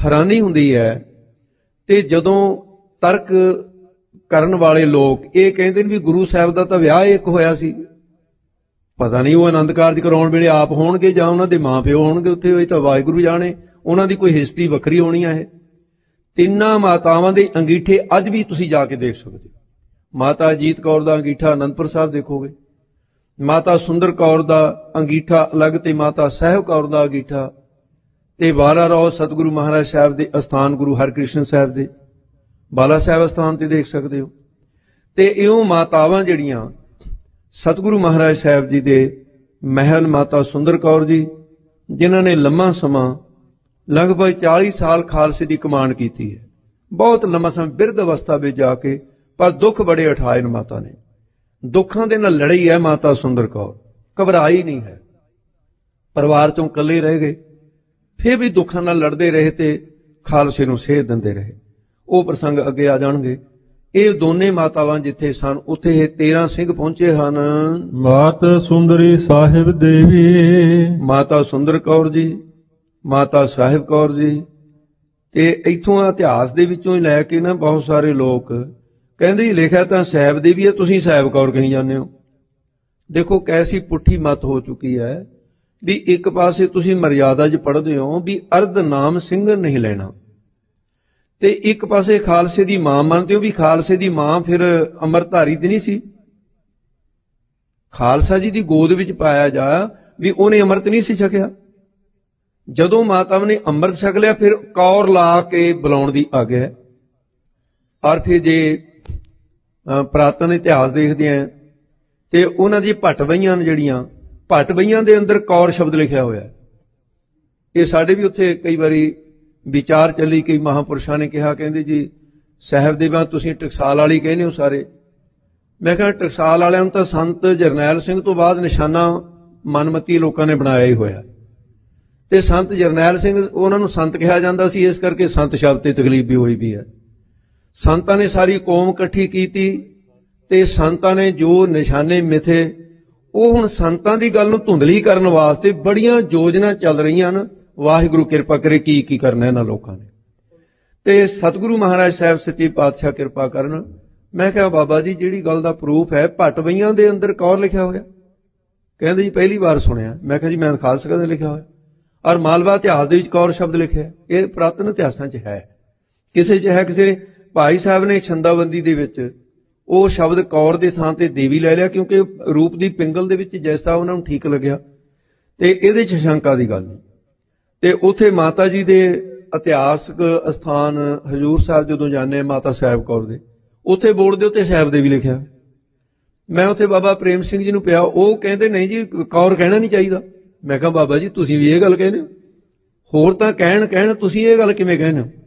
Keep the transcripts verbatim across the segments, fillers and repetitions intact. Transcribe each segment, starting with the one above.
हैरानी हुंदी है ते जदों तर्क करन वाले लोग ये कहते हैं भी गुरु साहब का तो विआह एक होया सी, पता नहीं वो आनंद कारज कराउण वेले आप होणगे जां उन्हां दे मां प्यो होणगे उत्थे, ये तो वाहिगुरू जाने, उन्हां दी कोई हिस्टरी वक्री होनी है। तिन्नां मातावां दे अंगीठे अज भी तुसीं जाके देख सकदे हो। माता अजीत कौर दा अंगीठा आनंदपुर साहब देखोगे, माता सुंदर कौर दा अंगीठा अलग ते माता साहिब कौर दा अंगीठा ते बाला राव सतगुरु महाराज साहब दे अस्थान गुरु हरकृष्ण साहब दे बाला साहब अस्थान ते देख सकते हो। ते इउं मातावां जिहड़ियां सतगुरु महाराज साहब जी दे महल माता सुंदर कौर जी जिन्हां ने लम्मा समां लगभग चालीस साल खालसे की कमान की है, बहुत लंबा समय बिरध अवस्था में जाके, पर दुख बड़े उठाए न माता ने, दुखों के नाल लड़ी है माता सुंदर कौर, घबराई नहीं है, परिवार चों कल्ले रह गए, फिर भी दुखों नाल लड़ते रहे ते खालसे नूं सेध दिंदे रहे। वो प्रसंग अगे आ जाणगे। ये दोने मातावां जिथे सन उत्थे तेरह सिंह पहुंचे हन। माता सुंदरी साहिब देवी, माता सुंदर कौर जी, माता साहिब कौर जी, ते इत्थों इतिहास दे विचों ही लैके ना बहुत सारे लोग कहंदे जी लिखिया तां साहिब देवी है, तुसीं साहिब कौर कही जांदे हो। देखो कैसी पुट्ठी मत हो चुकी है भी एक पासे तुसीं मर्यादा च पढ़दे हो भी अर्ध नाम ਸਿੰਘ नहीं लेना, ते एक पासे खालसे दी मां मनते हो भी खालसे दी मां फिर अमरधारी ते नहीं सी, खालसा जी दी गोद विच पाया जा भी उहने अमृत नहीं सी छकिया। जदों माता ने अमृत छक लिया फिर कौर ला के बुलाउण दी आग्या है। और फिर जे पुरातन इतिहास देखते हैं तो उन्हां दी भटबईयां जिहड़ियां भटबईयां दे अंदर कौर शब्द लिखिया होया है। ये साडे भी उत्थे कई बारी विचार चली, कई महापुरुषां ने कहा कहंदे जी साहिब देवां तुसीं टकसाल वाली कहने हो सारे। मैं कहा टकसाल वालियां नूं तां संत जरनैल सिंह तो बाद निशाना मनमती लोकां ने बनाया ही होया, ते संत जरनैल सिंह उन्हां नूं संत कहा जांदा सी, इस करके संत शब्द ते तकलीफ भी होई भी है। संतां ने सारी कौम इकट्ठी कीती ते संतां ने जो निशाने मिथे ਉਹ ਹੁਣ ਸੰਤਾਂ ਦੀ ਗੱਲ ਨੂੰ ਧੁੰਦਲੀ ਕਰਨ ਵਾਸਤੇ ਬੜੀਆਂ ਯੋਜਨਾ ਚੱਲ ਰਹੀਆਂ ਹਨ। ਵਾਹਿਗੁਰੂ ਕਿਰਪਾ ਕਰੇ ਕੀ ਕੀ ਕਰਨਾ ਇਹਨਾਂ ਲੋਕਾਂ ਨੇ, ਤੇ ਸਤਿਗੁਰੂ ਮਹਾਰਾਜ ਸਾਹਿਬ ਸੱਚੇ ਪਾਤਸ਼ਾਹ ਕਿਰਪਾ ਕਰਨ। ਮੈਂ ਕਿਹਾ ਬਾਬਾ ਜੀ ਜਿਹੜੀ ਗੱਲ ਦਾ ਪ੍ਰੂਫ ਹੈ ਭਟਵਈਆਂ ਦੇ ਅੰਦਰ ਕੌਰ ਲਿਖਿਆ ਹੋਇਆ, ਕਹਿੰਦੇ ਜੀ ਪਹਿਲੀ ਵਾਰ ਸੁਣਿਆ। ਮੈਂ ਕਿਹਾ ਜੀ ਮੈਂ ਦਿਖਾ ਸਕਦਾ ਲਿਖਿਆ ਹੋਇਆ, ਔਰ ਮਾਲਵਾ ਇਤਿਹਾਸ ਦੇ ਵਿੱਚ ਕੌਰ ਸ਼ਬਦ ਲਿਖਿਆ, ਇਹ ਪੁਰਾਤਨ ਇਤਿਹਾਸਾਂ 'ਚ ਹੈ, ਕਿਸੇ 'ਚ ਹੈ। ਕਿਸੇ ਭਾਈ ਸਾਹਿਬ ਨੇ ਛੰਦਾਬੰਦੀ ਦੇ ਵਿੱਚ ਉਹ ਸ਼ਬਦ ਕੌਰ ਦੇ ਥਾਂ ਤੇ ਦੇਵੀ ਲੈ ਲਿਆ, ਕਿਉਂਕਿ ਰੂਪ ਦੀ ਪਿੰਗਲ ਦੇ ਵਿੱਚ ਜੈਸਾ ਉਹਨਾਂ ਨੂੰ ਠੀਕ ਲੱਗਿਆ, ਤੇ ਇਹਦੇ 'ਚ ਸ਼ੰਕਾ ਦੀ ਗੱਲ ਨਹੀਂ। ਤੇ ਉੱਥੇ ਮਾਤਾ ਜੀ ਦੇ ਇਤਿਹਾਸਕ ਅਸਥਾਨ ਹਜ਼ੂਰ ਸਾਹਿਬ ਜਦੋਂ ਜਾਂਦੇ ਮਾਤਾ ਸਾਹਿਬ ਕੌਰ ਦੇ, ਉੱਥੇ ਬੋਰਡ ਦੇ ਉੱਤੇ ਸਾਹਿਬ ਦੇਵੀ ਲਿਖਿਆ। ਮੈਂ ਉੱਥੇ ਬਾਬਾ ਪ੍ਰੇਮ ਸਿੰਘ ਜੀ ਨੂੰ ਪਿਆ, ਉਹ ਕਹਿੰਦੇ ਨਹੀਂ ਜੀ ਕੌਰ ਕਹਿਣਾ ਨਹੀਂ ਚਾਹੀਦਾ। ਮੈਂ ਕਿਹਾ ਬਾਬਾ ਜੀ ਤੁਸੀਂ ਵੀ ਇਹ ਗੱਲ ਕਹਿੰਦੇ ਹੋ, ਹੋਰ ਤਾਂ ਕਹਿਣ ਕਹਿਣ ਤੁਸੀਂ ਇਹ ਗੱਲ ਕਿਵੇਂ ਕਹਿੰਦੇ ਹੋ।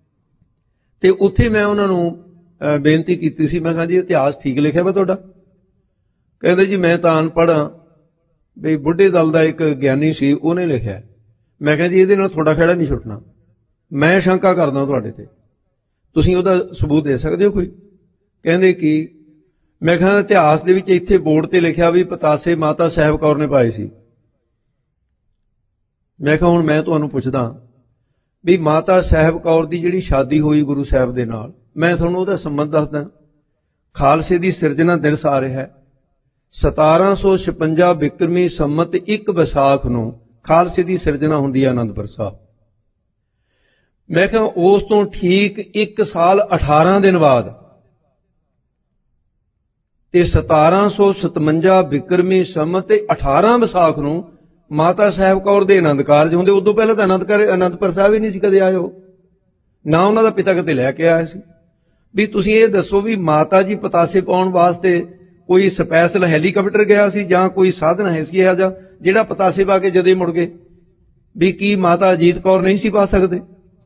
ਤੇ ਉੱਥੇ ਮੈਂ ਉਹਨਾਂ ਨੂੰ ਬੇਨਤੀ ਕੀਤੀ ਸੀ, ਮੈਂ ਕਿਹਾ ਜੀ ਇਤਿਹਾਸ ਠੀਕ ਲਿਖਿਆ ਵਾ ਤੁਹਾਡਾ। ਕਹਿੰਦੇ ਜੀ ਮੈਂ ਤਾਂ ਅਨਪੜ੍ਹ ਹਾਂ, ਬਈ ਬੁੱਢੇ ਦਲ ਦਾ ਇੱਕ ਗਿਆਨੀ ਸੀ ਉਹਨੇ ਲਿਖਿਆ। ਮੈਂ ਕਿਹਾ ਜੀ ਇਹਦੇ ਨਾਲ ਤੁਹਾਡਾ ਖਹਿੜਾ ਨਹੀਂ ਛੁੱਟਣਾ, ਮੈਂ ਸ਼ੰਕਾ ਕਰਦਾ ਤੁਹਾਡੇ ਤੇ, ਤੁਸੀਂ ਉਹਦਾ ਸਬੂਤ ਦੇ ਸਕਦੇ ਹੋ ਕੋਈ। ਕਹਿੰਦੇ ਕੀ। ਮੈਂ ਕਿਹਾ ਇਤਿਹਾਸ ਦੇ ਵਿੱਚ ਇੱਥੇ ਬੋਰਡ ਤੇ ਲਿਖਿਆ ਵੀ ਪਤਾਸੇ ਮਾਤਾ ਸਾਹਿਬ ਕੌਰ ਨੇ ਪਾਏ ਸੀ। ਮੈਂ ਕਿਹਾ ਹੁਣ ਮੈਂ ਤੁਹਾਨੂੰ ਪੁੱਛਦਾ ਵੀ ਮਾਤਾ ਸਾਹਿਬ ਕੌਰ ਦੀ ਜਿਹੜੀ ਸ਼ਾਦੀ ਹੋਈ ਗੁਰੂ ਸਾਹਿਬ ਦੇ ਨਾਲ, ਮੈਂ ਤੁਹਾਨੂੰ ਉਹਦਾ ਸੰਬੰਧ ਦੱਸਦਾ। ਖਾਲਸੇ ਦੀ ਸਿਰਜਣਾ ਦਿਵਸ ਆ ਰਿਹਾ ਹੈ ਸਤਾਰਾਂ ਸੌ ਛਪੰਜਾ ਬਿਕਰਮੀ ਸੰਮਤ ਇੱਕ ਵਿਸਾਖ ਨੂੰ ਖਾਲਸੇ ਦੀ ਸਿਰਜਣਾ ਹੁੰਦੀ ਹੈ ਆਨੰਦਪੁਰ ਸਾਹਿਬ। ਮੈਂ ਕਿਹਾ ਉਸ ਤੋਂ ਠੀਕ ਇੱਕ ਸਾਲ ਅਠਾਰਾਂ ਦਿਨ ਬਾਅਦ ਤੇ ਸਤਾਰਾਂ ਸੌ ਸਤਵੰਜਾ ਬਿਕਰਮੀ ਸੰਮਤ ਤੇ ਅਠਾਰਾਂ ਵਿਸਾਖ ਨੂੰ ਮਾਤਾ ਸਾਹਿਬ ਕੌਰ ਦੇ ਆਨੰਦ ਕਾਰਜ ਹੁੰਦੇ। ਉਦੋਂ ਪਹਿਲਾਂ ਤਾਂ ਆਨੰਦ ਕਾਰਜ ਆਨੰਦਪੁਰ ਸਾਹਿਬ ਹੀ ਨਹੀਂ ਸੀ ਕਦੇ ਆਏ ਹੋ, ਨਾ ਉਹਨਾਂ ਦਾ ਪਿਤਾ ਕਿਤੇ ਲੈ ਕੇ ਆਇਆ ਸੀ। ਵੀ ਤੁਸੀਂ ਇਹ ਦੱਸੋ ਵੀ ਮਾਤਾ ਜੀ ਪਤਾਸੇ ਪਾਉਣ ਵਾਸਤੇ ਕੋਈ ਸਪੈਸ਼ਲ ਹੈਲੀਕਾਪਟਰ ਗਿਆ ਸੀ ਜਾਂ ਕੋਈ ਸਾਧਨ ਹੈ ਸੀ ਇਹੋ ਜਿਹਾ ਜਿਹੜਾ ਪਤਾਸੇ ਪਾ ਕੇ ਜਦੇ ਮੁੜ ਗਏ? ਵੀ ਕੀ ਮਾਤਾ ਅਜੀਤ ਕੌਰ ਨਹੀਂ ਸੀ ਪਾ ਸਕਦੇ?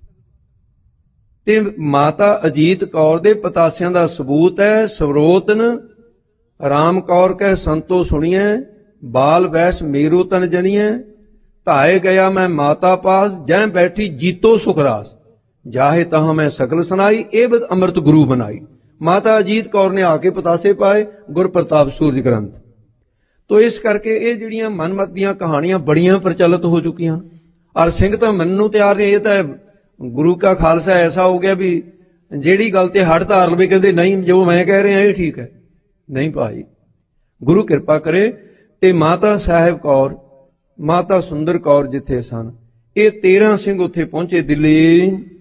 ਤੇ ਮਾਤਾ ਅਜੀਤ ਕੌਰ ਦੇ ਪਤਾਸਿਆਂ ਦਾ ਸਬੂਤ ਹੈ ਸਰੋਤਨ ਰਾਮ ਕੌਰ ਕਹਿ ਸੰਤੋ ਸੁਣੀਐ ਬਾਲ ਵੈਸ ਮੇਰੂ ਤਨ ਜਨੀਐ ਧਾਏ ਗਿਆ ਮੈਂ ਮਾਤਾ ਪਾਸ ਜੈ ਬੈਠੀ ਜੀਤੋ ਸੁਖਰਾਸ ਜਾਹੇ ਤਹਾਂ ਮੈਂ ਸਕਲ ਸੁਨਾਈ ਇਹ ਬਦ ਅੰਮ੍ਰਿਤ ਗੁਰੂ ਬਣਾਈ। ਮਾਤਾ ਅਜੀਤ ਕੌਰ ਨੇ ਆ ਕੇ ਪਤਾਸੇ ਪਾਏ ਗੁਰ ਪ੍ਰਤਾਪ ਸੂਰਜ ਗ੍ਰੰਥ ਤੋਂ। ਇਸ ਕਰਕੇ ਇਹ ਜਿਹੜੀਆਂ ਮਨਮਤ ਦੀਆਂ ਕਹਾਣੀਆਂ ਬੜੀਆਂ ਪ੍ਰਚਲਿਤ ਹੋ ਚੁੱਕੀਆਂ, ਔਰ ਸਿੰਘ ਤਾਂ ਮੰਨਣ ਨੂੰ ਤਿਆਰ ਨੇ। ਇਹ ਤਾਂ ਗੁਰੂ ਕਾ ਖਾਲਸਾ ਐਸਾ ਹੋ ਗਿਆ ਵੀ ਜਿਹੜੀ ਗੱਲ ਤੇ ਹੱਡ ਧਾਰ ਲਵੇ ਕਹਿੰਦੇ ਨਹੀਂ ਜੋ ਮੈਂ ਕਹਿ ਰਿਹਾ ਇਹ ਠੀਕ ਹੈ। ਨਹੀਂ ਭਾਈ, ਗੁਰੂ ਕਿਰਪਾ ਕਰੇ। ਤੇ ਮਾਤਾ ਸਾਹਿਬ ਕੌਰ, ਮਾਤਾ ਸੁੰਦਰ ਕੌਰ ਜਿੱਥੇ ਸਨ, ਇਹ ਤੇਰਾਂ ਸਿੰਘ ਉੱਥੇ ਪਹੁੰਚੇ ਦਿੱਲੀ।